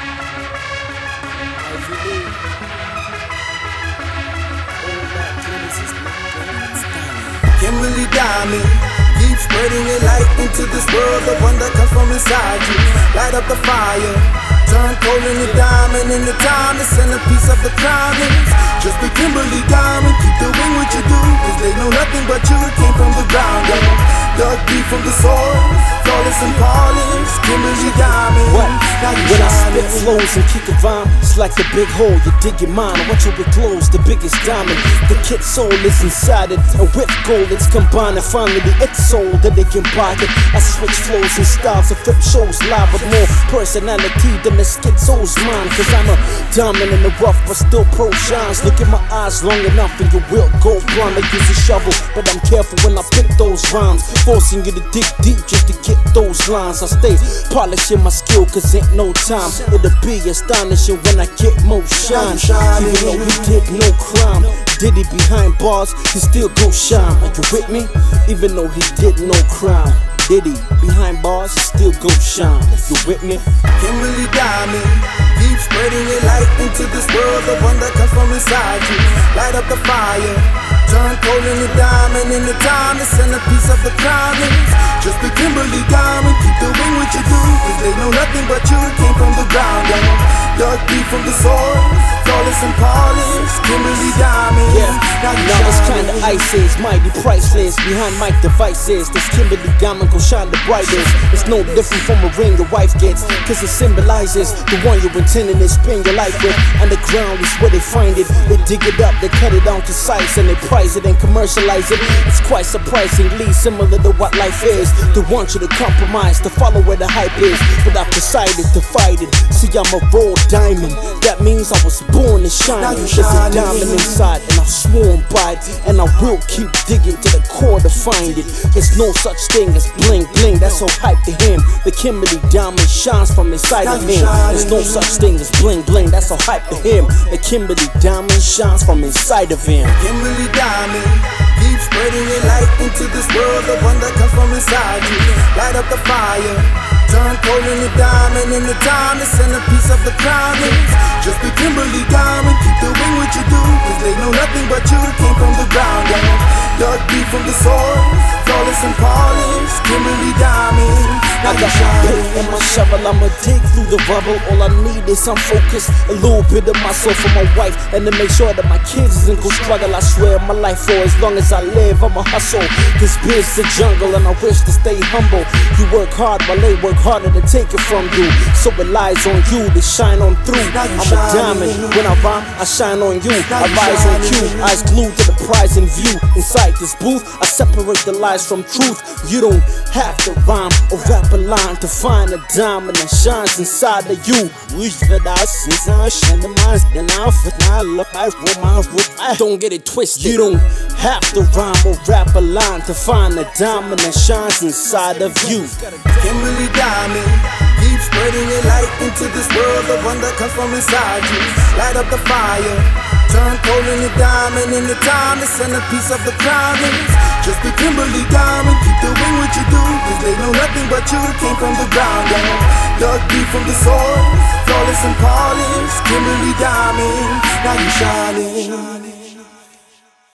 Kimberly Diamond, keep spreading your light into this world. The one that comes from inside you. Light up the fire, turn coal into diamond. In the time to send a piece of the crown is. Just be Kimberly Diamond, keep doing what you do, cause they know nothing but you. Came from the ground up, dug deep from the soil, flawless and polished. Kimberly Diamond. When I spit flows and kick a rhyme, it's like the big hole, you dig your mind. I watch it with clothes, the biggest diamond. The kid soul is inside it, and with gold it's combined. And finally it's soul that they can buy it. I switch flows and styles and flip shows live with more personality than the schizo's mind. Cause I'm a diamond in the rough, but still pro shines. Look in my eyes long enough and you will go blind. I use a shovel, but I'm careful when I pick those rhymes, forcing you to dig deep just to get those lines. I stay polishing my skill, cause ain't no time. It'll be astonishing when I get more shine. Even though he did no crime, did he behind bars, he still go shine. Are you with me? Even though he did no crime, did he behind bars, he still go shine. You with me? Kimberly Diamond, keep spreading your light into this world. The one that comes from inside you. Light up the fire, turn coal into diamond. In the time to send a piece of the crown is. Just be Kimberly Diamond, keep doing what you do, cause they know nothing but you. Came from the ground up, dug deep from the soil, flawless and polished. Kimberly Diamond. Now it's kinda icy, it's mighty priceless. Behind mic devices, this Kimberly Diamond gon' shine the brightest. It's no different from a ring your wife gets, cause it symbolizes the one you're intending to spend your life with. And the ground is where they find it. They dig it up, they cut it down to size, and they price it and commercialize it. It's quite surprisingly similar to what life is. They want you to compromise, to follow where the hype is, but I've decided to fight it. See, I'm a raw diamond, that means I was born to shine. There's a diamond inside and I sworn by it, and I will keep digging to the core to find it. There's no such thing as bling bling, that's so hype to him. The Kimberly Diamond shines from inside of him. There's no such thing as bling bling, that's so hype to him. The Kimberly Diamond shines from inside of him. Kimberly Diamond, keep spreading your light into this world. The one that comes from inside you. Light up the fire, turn coal into diamond. In the time to send a piece of the crown is. Just be Kimberly Diamond, keep doing what you do, cause they know nothing but you. Came from the ground up, dug deep from the soil, flawless and polished. Kimberly Diamond. I got my pick and my shovel, I'ma dig through the rubble. All I need is some focus, a little bit of my soul for my wife, and to make sure that my kids isn't gon' struggle. I swear my life for as long as I live, I'ma hustle. This bit's the jungle and I wish to stay humble. You work hard while they work harder to take it from you, so it lies on you to shine on through. I'm a diamond, when I rhyme, I shine on you. I rise on cue, eyes glued to the prize in view. Inside this booth, I separate the lies from truth. You don't have to rhyme or rap a line to find a diamond that shines inside of you. Don't get it twisted. You don't have to rhyme or rap a line to find a diamond that shines inside of you. Kimberly Diamond, keep spreading your light into this world. The one that comes from inside you. Light up the fire, turn coal into diamond. In the time to send a piece of the crown is. Just be Kimberly Diamond, keep doing what you do, cause they know nothing but you. Came from the ground up, dug deep from the soil, flawless and polished. Kimberly Diamond, now you shining.